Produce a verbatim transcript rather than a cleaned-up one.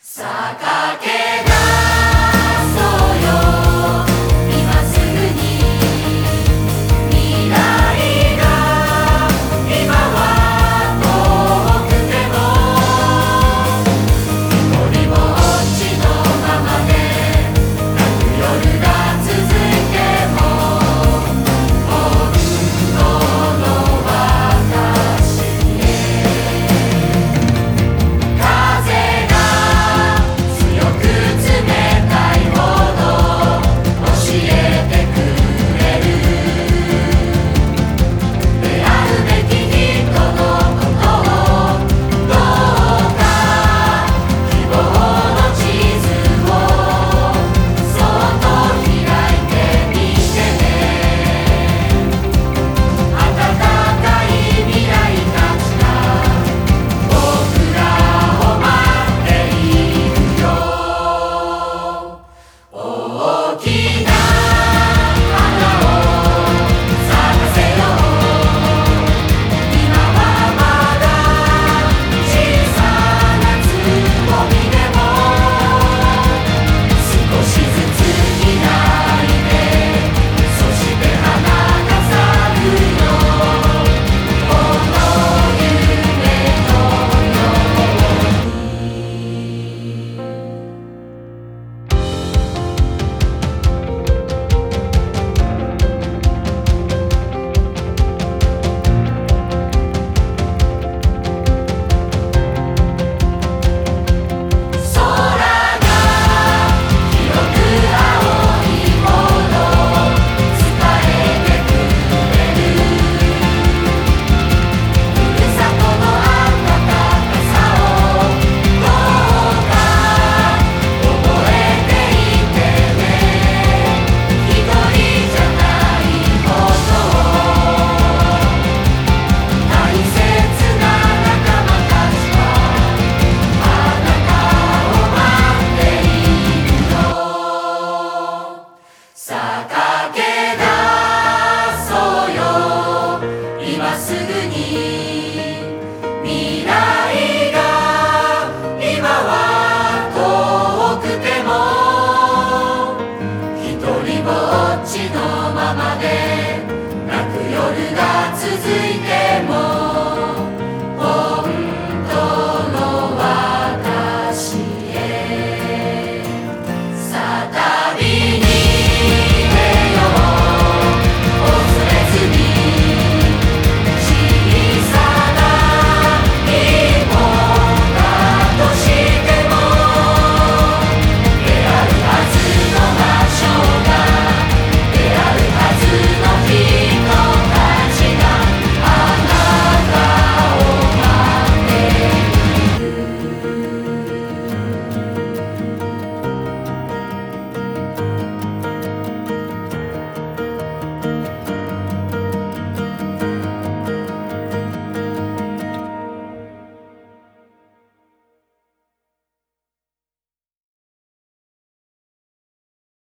さあ駆け出そうよ今すぐに未来が今は遠くても一人ぼっちのままで泣く夜が続いても本当の私へ風が強く冷たいほど教えてくれる出会うべき人のことをどうか希望の地図をそっと開いてみてね暖かい未来たちが僕らを待っているよ大きな花を咲かせよう今はまだ小さな翼